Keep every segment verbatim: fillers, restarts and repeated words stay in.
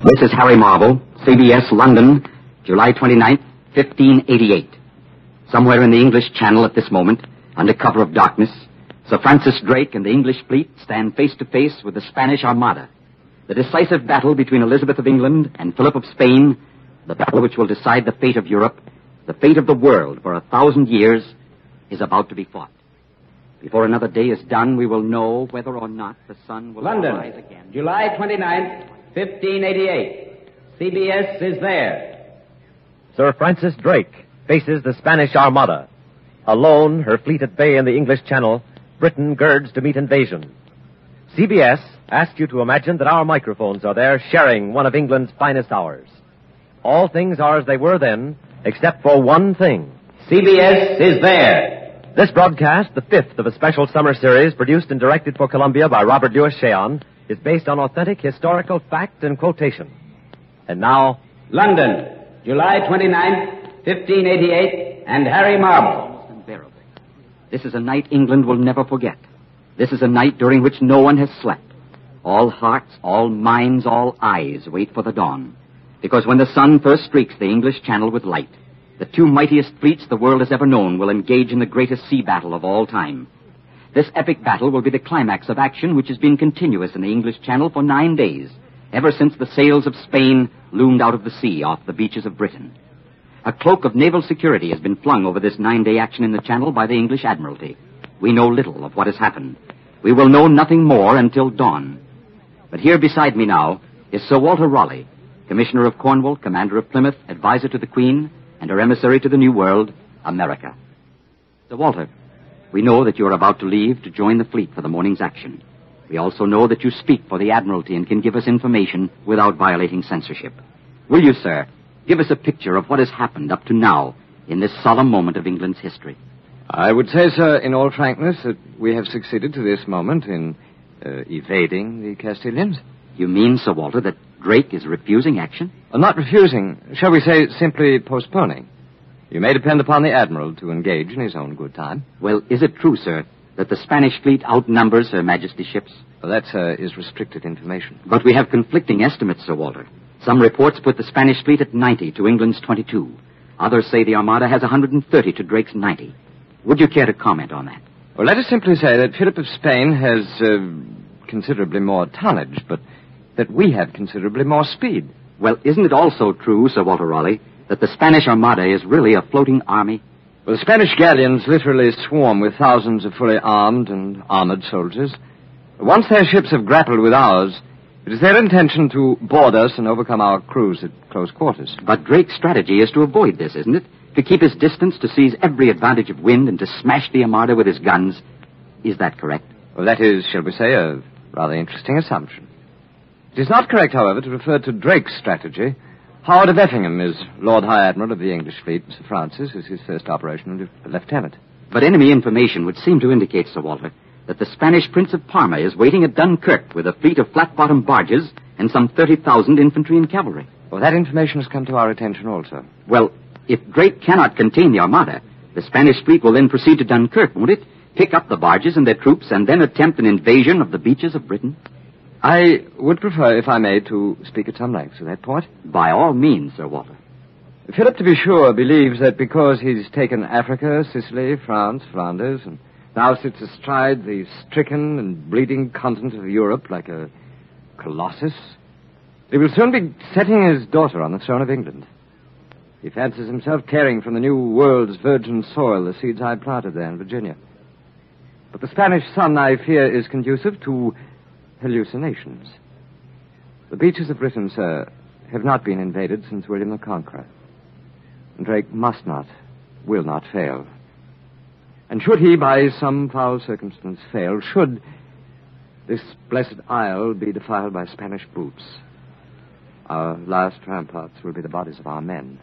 This is Harry Marble, C B S, London, July twenty-ninth, fifteen eighty-eight. Somewhere in the English Channel at this moment, under cover of darkness, Sir Francis Drake and the English fleet stand face to face with the Spanish Armada. The decisive battle between Elizabeth of England and Philip of Spain, the battle which will decide the fate of Europe, the fate of the world for a thousand years, is about to be fought. Before another day is done, we will know whether or not the sun will London, rise again. July twenty-ninth, fifteen eighty-eight. C B S is there. Sir Francis Drake faces the Spanish Armada. Alone, her fleet at bay in the English Channel, Britain girds to meet invasion. C B S asks you to imagine that our microphones are there sharing one of England's finest hours. All things are as they were then, except for one thing. C B S is there. This broadcast, the fifth of a special summer series produced and directed for Columbia by Robert Louis Cheon, is based on authentic historical fact and quotation. And now, London, July twenty-ninth, fifteen eighty-eight, and Harry Marble. Almost unbearable. This is a night England will never forget. This is a night during which no one has slept. All hearts, all minds, all eyes wait for the dawn. Because when the sun first streaks the English Channel with light, the two mightiest fleets the world has ever known will engage in the greatest sea battle of all time. This epic battle will be the climax of action which has been continuous in the English Channel for nine days, ever since the sails of Spain loomed out of the sea off the beaches of Britain. A cloak of naval security has been flung over this nine-day action in the Channel by the English Admiralty. We know little of what has happened. We will know nothing more until dawn. But here beside me now is Sir Walter Raleigh, Commissioner of Cornwall, Commander of Plymouth, advisor to the Queen, and her emissary to the New World, America. Sir Walter, we know that you are about to leave to join the fleet for the morning's action. We also know that you speak for the Admiralty and can give us information without violating censorship. Will you, sir, give us a picture of what has happened up to now in this solemn moment of England's history? I would say, sir, in all frankness, that we have succeeded to this moment in uh, evading the Castilians. You mean, Sir Walter, that Drake is refusing action? Uh, not refusing. Shall we say simply postponing? You may depend upon the Admiral to engage in his own good time. Well, is it true, sir, that the Spanish fleet outnumbers Her Majesty's ships? Well, that, sir, is restricted information. But we have conflicting estimates, Sir Walter. Some reports put the Spanish fleet at ninety to England's twenty-two. Others say the Armada has one hundred thirty to Drake's ninety. Would you care to comment on that? Well, let us simply say that Philip of Spain has uh, considerably more tonnage, but that we have considerably more speed. Well, isn't it also true, Sir Walter Raleigh, that the Spanish Armada is really a floating army? Well, the Spanish galleons literally swarm with thousands of fully armed and armored soldiers. Once their ships have grappled with ours, it is their intention to board us and overcome our crews at close quarters. But Drake's strategy is to avoid this, isn't it? To keep his distance, to seize every advantage of wind, and to smash the Armada with his guns. Is that correct? Well, that is, shall we say, a rather interesting assumption. It is not correct, however, to refer to Drake's strategy. Howard of Effingham is Lord High Admiral of the English fleet. Sir Francis is his first operational lieutenant. But enemy information would seem to indicate, Sir Walter, that the Spanish Prince of Parma is waiting at Dunkirk with a fleet of flat-bottomed barges and some thirty thousand infantry and cavalry. Well, that information has come to our attention also. Well, if Drake cannot contain the Armada, the Spanish fleet will then proceed to Dunkirk, won't it? Pick up the barges and their troops and then attempt an invasion of the beaches of Britain? I would prefer, if I may, to speak at some length to that point. By all means, Sir Walter. Philip, to be sure, believes that because he's taken Africa, Sicily, France, Flanders, and now sits astride the stricken and bleeding continent of Europe like a colossus, he will soon be setting his daughter on the throne of England. He fancies himself tearing from the new world's virgin soil the seeds I planted there in Virginia. But the Spanish sun, I fear, is conducive to hallucinations. The beaches of Britain, sir, have not been invaded since William the Conqueror. And Drake must not, will not fail. And should he, by some foul circumstance, fail, should this blessed isle be defiled by Spanish boots, our last ramparts will be the bodies of our men.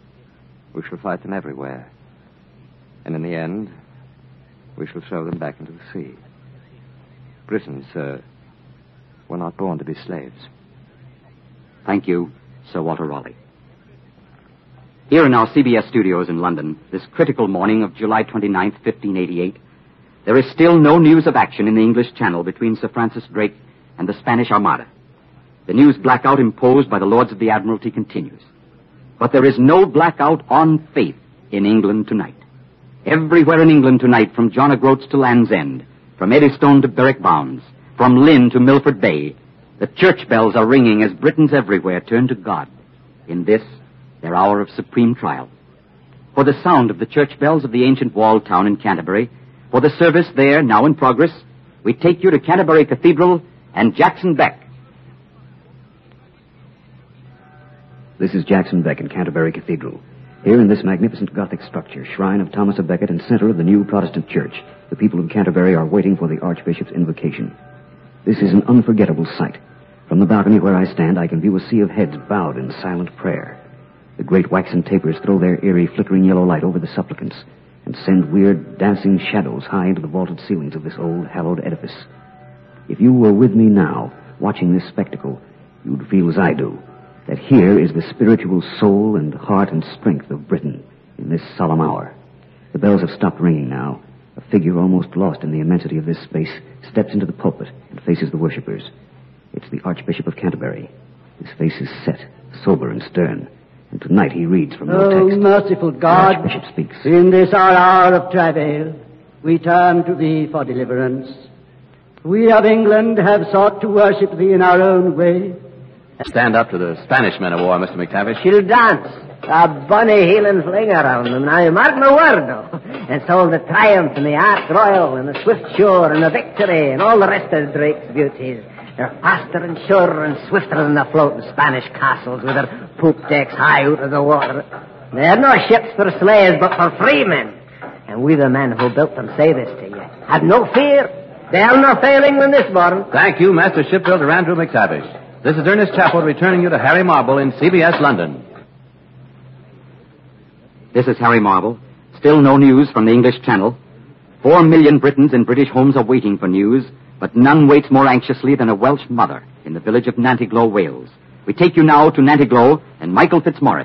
We shall fight them everywhere. And in the end, we shall throw them back into the sea. Britons, sir, were not born to be slaves. Thank you, Sir Walter Raleigh. Here in our C B S studios in London, this critical morning of July twenty-ninth, fifteen eighty-eight, there is still no news of action in the English Channel between Sir Francis Drake and the Spanish Armada. The news blackout imposed by the Lords of the Admiralty continues. But there is no blackout on faith in England tonight. Everywhere in England tonight, from John O'Groats to Land's End, from Eddystone to Berwick Bounds, from Lynn to Milford Bay, the church bells are ringing as Britons everywhere turn to God in this, their hour of supreme trial. For the sound of the church bells of the ancient walled town in Canterbury, for the service there, now in progress, we take you to Canterbury Cathedral and Jackson Beck. This is Jackson Beck in Canterbury Cathedral. Here in this magnificent Gothic structure, shrine of Thomas a Becket and center of the new Protestant church, the people of Canterbury are waiting for the Archbishop's invocation. This is an unforgettable sight. From the balcony where I stand, I can view a sea of heads bowed in silent prayer. The great waxen tapers throw their eerie, flickering yellow light over the supplicants and send weird, dancing shadows high into the vaulted ceilings of this old, hallowed edifice. If you were with me now, watching this spectacle, you'd feel as I do, that here is the spiritual soul and heart and strength of Britain in this solemn hour. The bells have stopped ringing now. A figure almost lost in the immensity of this space steps into the pulpit and faces the worshippers. It's the Archbishop of Canterbury. His face is set, sober and stern, and tonight he reads from no text. Oh, merciful God, the Archbishop speaks. In this our hour of travail, we turn to Thee for deliverance. We of England have sought to worship Thee in our own way. Stand up to the Spanish men of war, Mister McTavish. She'll dance. A bunny heel and fling around them. Now, mark my word, though. And so the triumph and the Ark Royal and the Swift Shore and the Victory and all the rest of Drake's beauties. They're faster and surer and swifter than the floating Spanish castles with their poop decks high out of the water. They're no ships for slaves, but for free men. And we, the men who built them, say this to you. Have no fear. They'll no fail England this morning. Thank you, Master Shipbuilder Andrew McTavish. This is Ernest Chappell returning you to Harry Marble in C B S London. This is Harry Marble. Still no news from the English Channel. Four million Britons in British homes are waiting for news, but none waits more anxiously than a Welsh mother in the village of Nantiglow, Wales. We take you now to Nantiglow and Michael Fitzmaurice.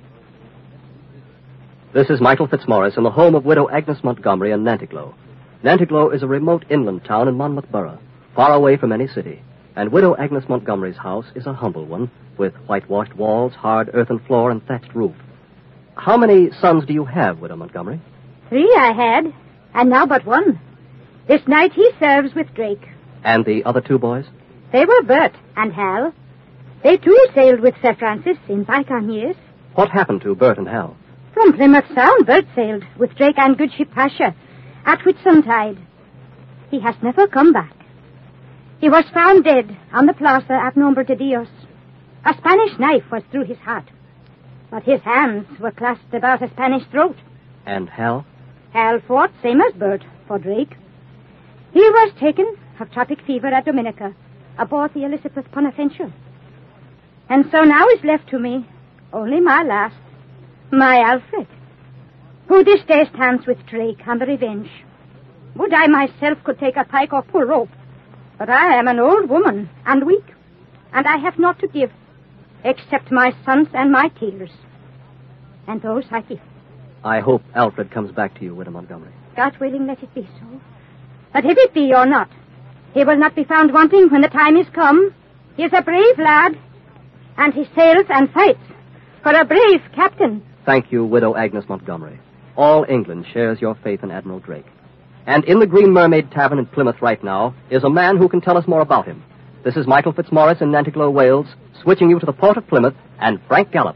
This is Michael Fitzmaurice in the home of widow Agnes Montgomery in Nantiglow. Nantiglow is a remote inland town in Monmouth Borough, far away from any city. And widow Agnes Montgomery's house is a humble one, with whitewashed walls, hard earthen floor, and thatched roof. How many sons do you have, widow Montgomery? Three I had, and now but one. This night he serves with Drake. And the other two boys? They were Bert and Hal. They too sailed with Sir Francis in bygone years. What happened to Bert and Hal? From Plymouth Sound, Bert sailed with Drake and good ship Pasha at Whitsuntide. He has never come back. He was found dead on the plaza at Nombre de Dios. A Spanish knife was through his heart, but his hands were clasped about a Spanish throat. And Hal? Hal fought, same as Bert, for Drake. He was taken of tropic fever at Dominica, aboard the Elizabeth Bonaventure. And so now is left to me only my last, my Alfred, who this day stands with Drake on the Revenge. Would I myself could take a pike or pull rope, but I am an old woman and weak, and I have naught to give, except my sons and my tears. And those I give. I hope Alfred comes back to you, widow Montgomery. God willing, let it be so. But if it be or not, he will not be found wanting when the time is come. He is a brave lad, and he sails and fights for a brave captain. Thank you, widow Agnes Montgomery. All England shares your faith in Admiral Drake. And in the Green Mermaid Tavern in Plymouth right now is a man who can tell us more about him. This is Michael Fitzmaurice in Nantiglow, Wales, switching you to the port of Plymouth and Frank Gallop.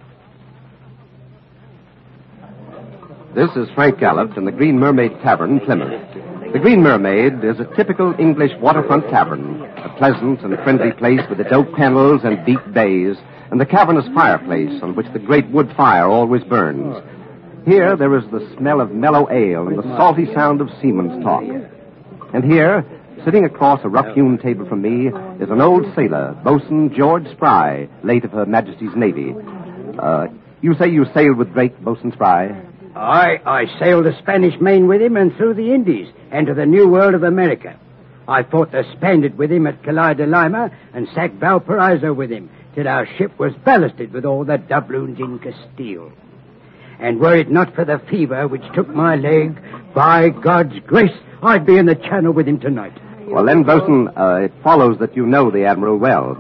This is Frank Gallop in the Green Mermaid Tavern, Plymouth. The Green Mermaid is a typical English waterfront tavern, a pleasant and friendly place with its oak panels and deep bays, and the cavernous fireplace on which the great wood fire always burns. Here there is the smell of mellow ale and the salty sound of seaman's talk. And here, sitting across a rough-hewn table from me, is an old sailor, Boatswain George Spry, late of Her Majesty's Navy. Uh, you say you sailed with Drake, Boatswain Spry? I, I sailed the Spanish Main with him and through the Indies and to the New World of America. I fought the Spaniard with him at Calais de Lima and sacked Valparaiso with him till our ship was ballasted with all the doubloons in Castile. And were it not for the fever which took my leg, by God's grace, I'd be in the Channel with him tonight. Well, then, Boatswain, uh, it follows that you know the Admiral well.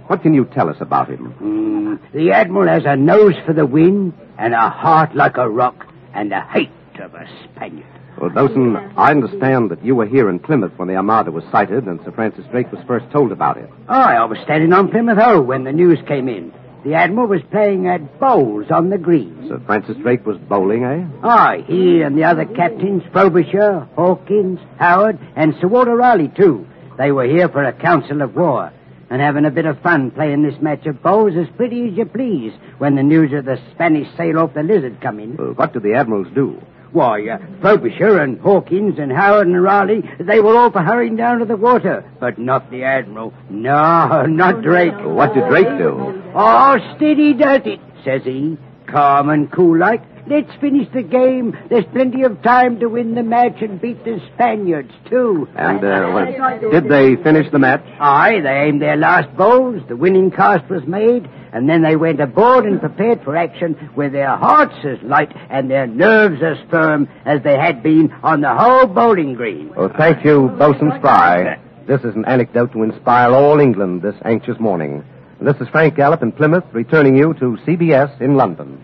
What can you tell us about him? Mm, the Admiral has a nose for the wind and a heart like a rock and the hate of a Spaniard. Well, Bosun, I understand that you were here in Plymouth when the Armada was sighted and Sir Francis Drake was first told about it. Aye, I was standing on Plymouth Hoe when the news came in. The Admiral was playing at bowls on the green. Sir Francis Drake was bowling, eh? Aye, he and the other captains, Frobisher, Hawkins, Howard, and Sir Walter Raleigh, too. They were here for a council of war and having a bit of fun playing this match of bowls as pretty as you please when the news of the Spanish sail off the Lizard come in. Well, what did the admirals do? Why, uh, Frobisher and Hawkins and Howard and Raleigh, they were all for hurrying down to the water, but not the Admiral. No, not Drake. Well, what did Drake do? Oh, steady does it, says he, calm and cool like. Let's finish the game. There's plenty of time to win the match and beat the Spaniards, too. And, uh, well, did they finish the match? Aye, they aimed their last bowls, the winning cast was made, and then they went aboard and prepared for action with their hearts as light and their nerves as firm as they had been on the whole bowling green. Well, thank you, Bosun Spry. This is an anecdote to inspire all England this anxious morning. And this is Frank Gallup in Plymouth, returning you to C B S in London.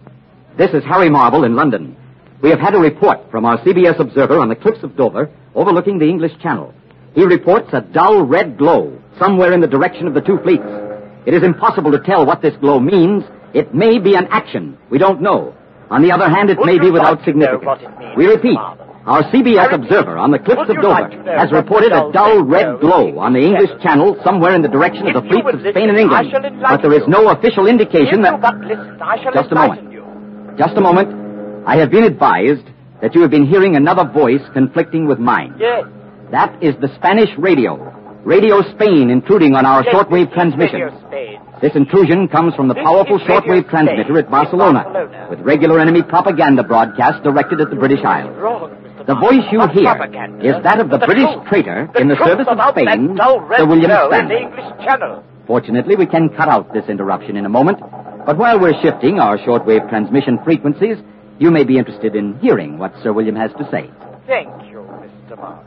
This is Harry Marble in London. We have had a report from our C B S observer on the cliffs of Dover overlooking the English Channel. He reports a dull red glow somewhere in the direction of the two fleets. It is impossible to tell what this glow means. It may be an action. We don't know. On the other hand, it may be without significance. We repeat, our C B S observer on the cliffs of Dover has reported a dull red glow on the English Channel somewhere in the direction of the fleets of Spain and England. But there is no official indication that... Just a moment. Just a moment. I have been advised that you have been hearing another voice conflicting with mine. Yes. That is the Spanish radio. Radio Spain intruding on our yes, shortwave transmission. This intrusion comes from the powerful shortwave transmitter at Barcelona, Barcelona, with regular enemy propaganda broadcasts directed at the British Isles. The voice you hear is that of the, the British truth. traitor the in the service of Spain, Sir William Stanley. Fortunately, we can cut out this interruption in a moment. But while we're shifting our shortwave transmission frequencies, you may be interested in hearing what Sir William has to say. Thank you, Mister Marble.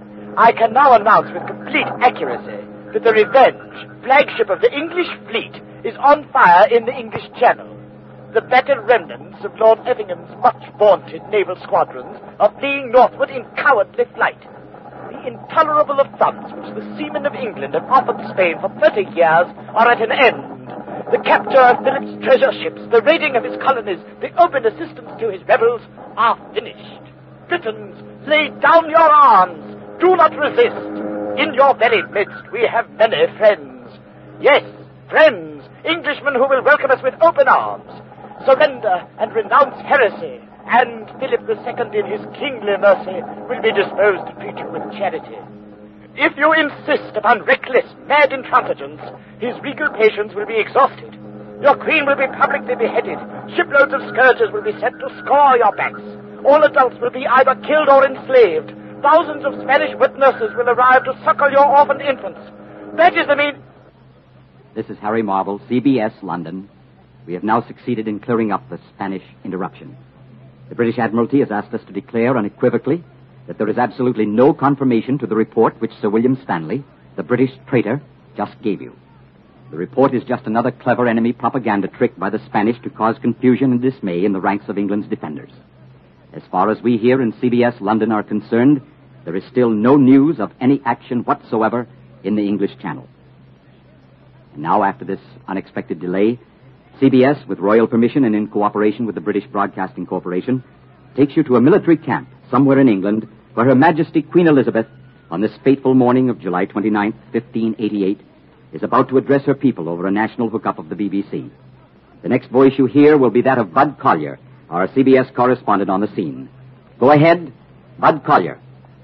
I can now announce with complete accuracy that the Revenge, flagship of the English fleet, is on fire in the English Channel. The battered remnants of Lord Effingham's much-vaunted naval squadrons are fleeing northward in cowardly flight. The intolerable affronts which the seamen of England have offered Spain for thirty years are at an end. The capture of Philip's treasure ships, the raiding of his colonies, the open assistance to his rebels are finished. Britons, lay down your arms. Do not resist. In your very midst we have many friends. Yes, friends, Englishmen who will welcome us with open arms. Surrender and renounce heresy, and Philip the Second in his kingly mercy will be disposed to treat you with charity. If you insist upon reckless, mad intransigence, his regal patience will be exhausted. Your queen will be publicly beheaded. Shiploads of scourges will be sent to scour your backs. All adults will be either killed or enslaved. Thousands of Spanish witnesses will arrive to suckle your orphaned infants. That is the mean... This is Harry Marble, C B S, London. We have now succeeded in clearing up the Spanish interruption. The British Admiralty has asked us to declare unequivocally that there is absolutely no confirmation to the report which Sir William Stanley, the British traitor, just gave you. The report is just another clever enemy propaganda trick by the Spanish to cause confusion and dismay in the ranks of England's defenders. As far as we here in C B S London are concerned, there is still no news of any action whatsoever in the English Channel. And now, after this unexpected delay, C B S, with royal permission and in cooperation with the British Broadcasting Corporation, takes you to a military camp somewhere in England where Her Majesty Queen Elizabeth, on this fateful morning of July twenty-ninth, fifteen eighty-eight, is about to address her people over a national hookup of the B B C. The next voice you hear will be that of Bud Collyer, our C B S correspondent on the scene. Go ahead, Bud Collyer.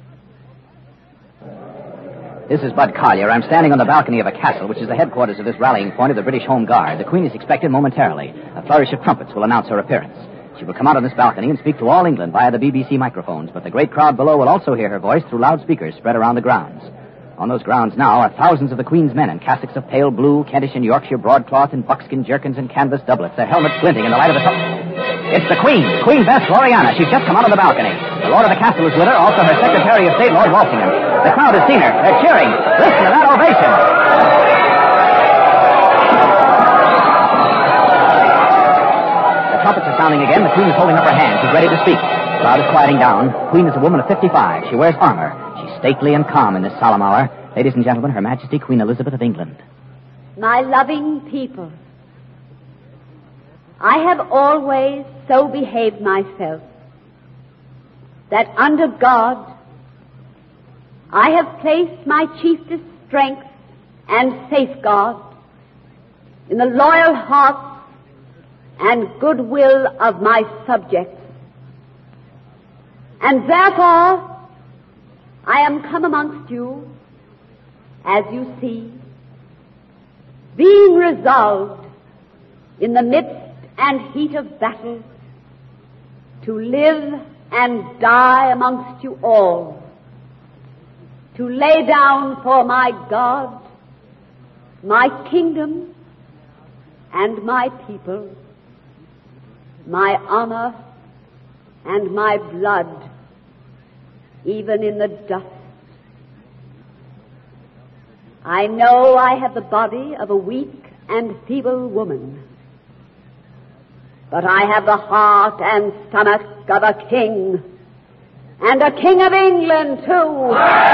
This is Bud Collyer. I'm standing on the balcony of a castle, which is the headquarters of this rallying point of the British Home Guard. The Queen is expected momentarily. A flourish of trumpets will announce her appearance. She will come out on this balcony and speak to all England via the B B C microphones, but the great crowd below will also hear her voice through loudspeakers spread around the grounds. On those grounds now are thousands of the Queen's men in cassocks of pale blue, Kentish and Yorkshire broadcloth, and buckskin jerkins and canvas doublets, their helmets glinting in the light of the sun. It's the Queen, Queen Bess Gloriana. She's just come out on the balcony. The Lord of the Castle is with her, also her Secretary of State, Lord Walsingham. The crowd has seen her. They're cheering. Listen to that ovation. sounding again. The Queen is holding up her hand. She's ready to speak. The crowd is quieting down. The Queen is a woman of fifty-five. She wears armor. She's stately and calm in this solemn hour. Ladies and gentlemen, Her Majesty Queen Elizabeth of England. My loving people, I have always so behaved myself that under God I have placed my chiefest strength and safeguard in the loyal hearts and goodwill of my subjects. And therefore, I am come amongst you, as you see, being resolved in the midst and heat of battle to live and die amongst you all, to lay down for my God, my kingdom, and my people, my honor and my blood, even in the dust. I know I have the body of a weak and feeble woman, but I have the heart and stomach of a king, and a king of England, too.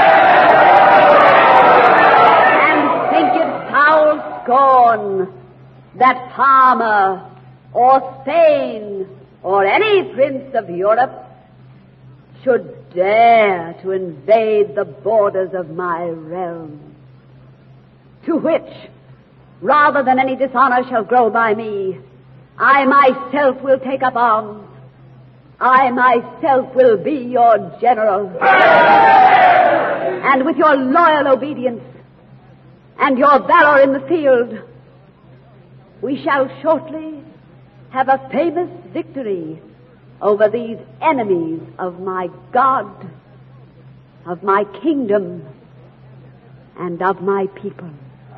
And think it foul scorn that Parma or Spain or any prince of Europe should dare to invade the borders of my realm, to which, rather than any dishonor shall grow by me, I myself will take up arms. I myself will be your general. And with your loyal obedience and your valor in the field, we shall shortly have a famous victory over these enemies of my God, of my kingdom, and of my people.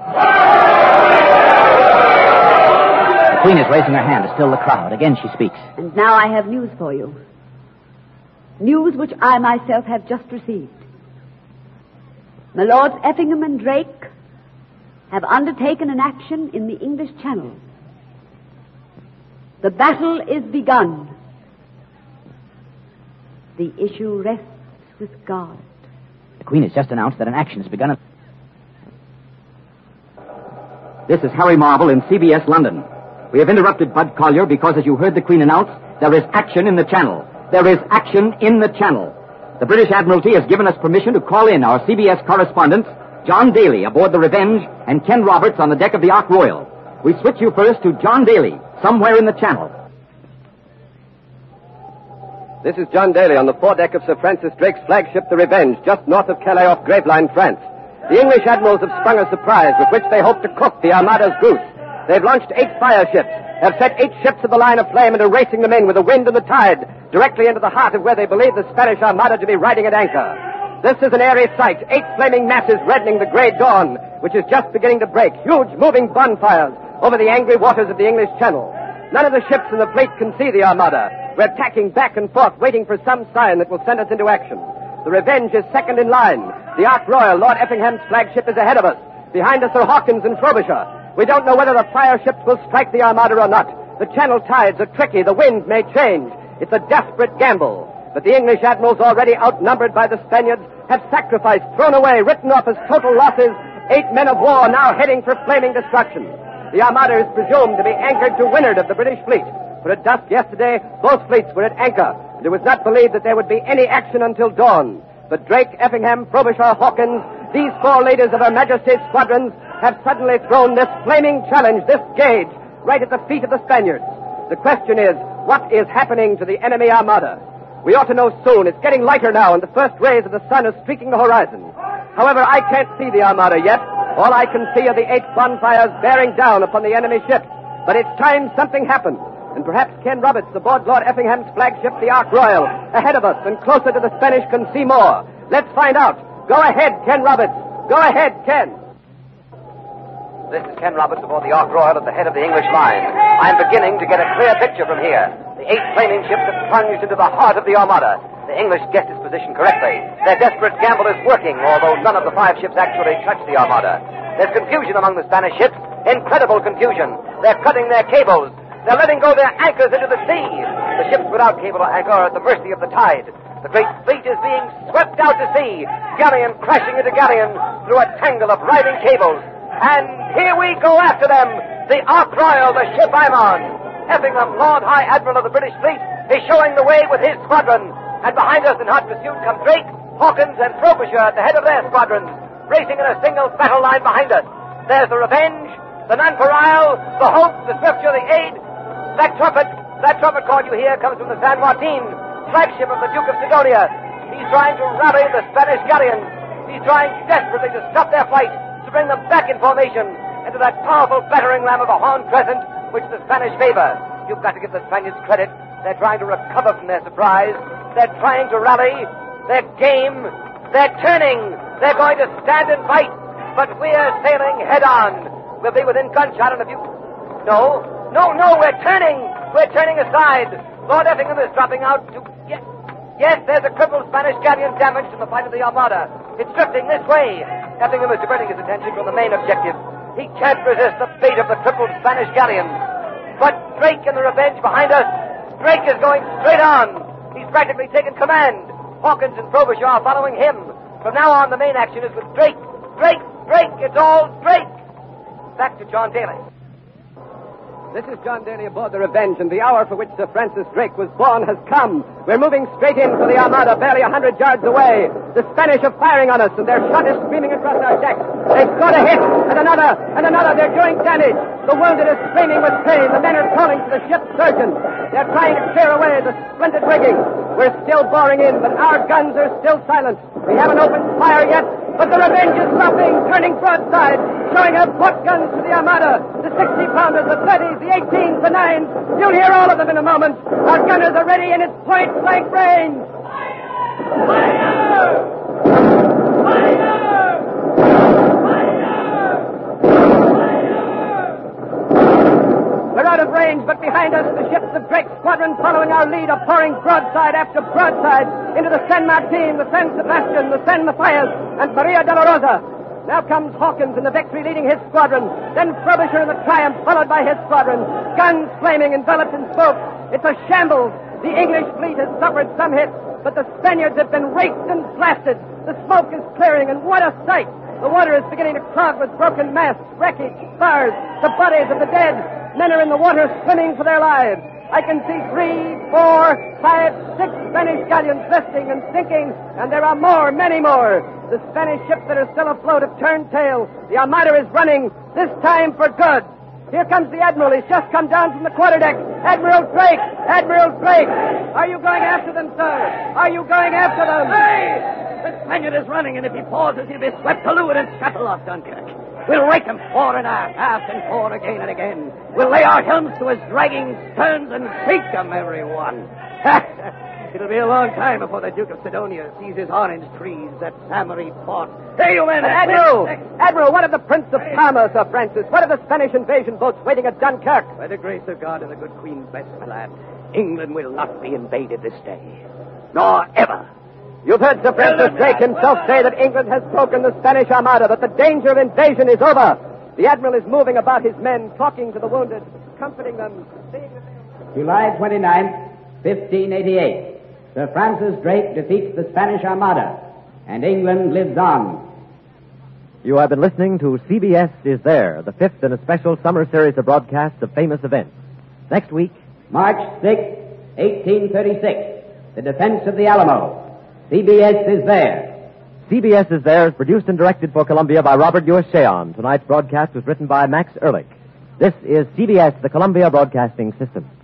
The Queen is raising her hand to still the crowd. Again she speaks. And now I have news for you. News which I myself have just received. My Lords Effingham and Drake have undertaken an action in the English Channel. The battle is begun. The issue rests with God. The Queen has just announced that an action has begun. This is Harry Marvel in C B S London. We have interrupted Bud Collyer because, as you heard the Queen announce, there is action in the Channel. There is action in the Channel. The British Admiralty has given us permission to call in our C B S correspondents, John Daly aboard the Revenge and Ken Roberts on the deck of the Ark Royal. We switch you first to John Daly, somewhere in the Channel. This is John Daly on the foredeck of Sir Francis Drake's flagship, the Revenge, just north of Calais off Gravelines, France. The English admirals have sprung a surprise with which they hope to cook the Armada's goose. They've launched eight fire ships, have set eight ships of the line of flame and are racing them in with the wind and the tide, directly into the heart of where they believe the Spanish Armada to be riding at anchor. This is an airy sight, eight flaming masses reddening the grey dawn, which is just beginning to break, huge moving bonfires over the angry waters of the English Channel. None of the ships in the fleet can see the Armada. We're tacking back and forth, waiting for some sign that will send us into action. The Revenge is second in line. The Ark Royal, Lord Effingham's flagship, is ahead of us. Behind us are Hawkins and Frobisher. We don't know whether the fire ships will strike the Armada or not. The Channel tides are tricky. The wind may change. It's a desperate gamble. But the English admirals, already outnumbered by the Spaniards, have sacrificed, thrown away, written off as total losses, eight men of war now heading for flaming destruction. The Armada is presumed to be anchored to windward of the British fleet. For at dusk yesterday, both fleets were at anchor, and it was not believed that there would be any action until dawn. But Drake, Effingham, Frobisher, Hawkins, these four leaders of Her Majesty's squadrons, have suddenly thrown this flaming challenge, this gauge, right at the feet of the Spaniards. The question is, what is happening to the enemy Armada? We ought to know soon. It's getting lighter now, and the first rays of the sun are streaking the horizon. However, I can't see the Armada yet. All I can see are the eight bonfires bearing down upon the enemy ships. But it's time something happened. And perhaps Ken Roberts, aboard Lord Effingham's flagship, the Ark Royal, ahead of us and closer to the Spanish, can see more. Let's find out. Go ahead, Ken Roberts. Go ahead, Ken. This is Ken Roberts aboard the Ark Royal at the head of the English line. I'm beginning to get a clear picture from here. The eight flaming ships have plunged into the heart of the Armada. The English guessed its position correctly. Their desperate gamble is working, although none of the five ships actually touch the Armada. There's confusion among the Spanish ships. Incredible confusion. They're cutting their cables. They're letting go their anchors into the sea. The ships without cable or anchor are at the mercy of the tide. The great fleet is being swept out to sea, galleon crashing into galleon through a tangle of riding cables. And here we go after them. The Ark Royal, the ship I'm on. Effingham, Lord High Admiral of the British fleet, is showing the way with his squadron. And behind us in hot pursuit come Drake, Hawkins, and Frobisher at the head of their squadrons, racing in a single battle line behind us. There's the Revenge, the Nonpareil, the Hope, the Swiftsure, the Aid. That trumpet, that trumpet call you hear comes from the San Martin, flagship of the Duke of Sidonia. He's trying to rally the Spanish galleons. He's trying desperately to stop their flight, to bring them back in formation into that powerful battering ram of a Horn Crescent which the Spanish favor. You've got to give the Spaniards credit. They're trying to recover from their surprise. They're trying to rally. They're game. They're turning. They're going to stand and fight. But we're sailing head on. We'll be within gunshot in a few... No, no, no, we're turning. We're turning aside. Lord Effingham is dropping out to... Yes, yes, there's a crippled Spanish galleon damaged in the fight of the Armada. It's drifting this way. Effingham is diverting his attention from the main objective. He can't resist the fate of the crippled Spanish galleon. But Drake and the Revenge behind us, Drake is going straight on. He's practically taken command. Hawkins and Frobisher are following him. From now on, the main action is with Drake. Drake, Drake, it's all Drake. Back to John Daly. This is John Daly aboard the Revenge, and the hour for which Sir Francis Drake was born has come. We're moving straight in for the Armada, barely a hundred yards away. The Spanish are firing on us, and their shot is screaming across our decks. They've got a hit, and another, and another. They're doing damage. The wounded are screaming with pain. The men are calling for the ship's surgeon. They're trying to clear away the splendid rigging. We're still boring in, but our guns are still silent. We haven't opened fire yet, but the Revenge is stopping, turning broadside, showing her port guns to the Armada. The sixty-pounders, the thirties, the eighteens, the nines. You'll hear all of them in a moment. Our gunners are ready in its point-blank range. We're out of range, but behind us, the ships of Drake's squadron following our lead are pouring broadside after broadside into the San Martin, the San Sebastian, the San Matthias, and Maria de la Rosa. Now comes Hawkins in the Victory leading his squadron. Then Frobisher in the Triumph, followed by his squadron. Guns flaming, enveloped in smoke. It's a shambles. The English fleet has suffered some hits, but the Spaniards have been raked and blasted. The smoke is clearing, and what a sight! The water is beginning to clog with broken masts, wreckage, spars, the bodies of the dead. Men are in the water swimming for their lives. I can see three, four, five, six Spanish galleons listing and sinking, and there are more, many more. The Spanish ships that are still afloat have turned tail. The Armada is running, this time for good. Here comes the Admiral. He's just come down from the quarterdeck. Admiral Drake! Admiral Drake! Are you going after them, sir? Are you going after them? Hey! The Spaniard is running, and if he pauses, he'll be swept to leeward and scuttle off Dunkirk. We'll rake him fore and aft, aft and fore again and again. We'll lay our helms to his dragging sterns and sink them, everyone. It'll be a long time before the Duke of Sidonia sees his orange trees at Samari Port. Hey, you men! Admiral! Admiral, what of the Prince of Parma, Sir Francis? What of the Spanish invasion boats waiting at Dunkirk? By the grace of God and the good Queen's best, my lad, England will not be invaded this day. Nor ever. You've heard Sir Francis Drake himself say that England has broken the Spanish Armada, that the danger of invasion is over. The Admiral is moving about his men, talking to the wounded, comforting them, seeing that they... July twenty-ninth, fifteen eighty-eight. Sir Francis Drake defeats the Spanish Armada, and England lives on. You have been listening to C B S Is There, the fifth in a special summer series of broadcasts of famous events. Next week... March sixth, eighteen thirty-six, the defense of the Alamo. C B S Is There. C B S Is There is produced and directed for Columbia by Robert Ewis Cheon. Tonight's broadcast was written by Max Ehrlich. This is C B S, the Columbia Broadcasting System.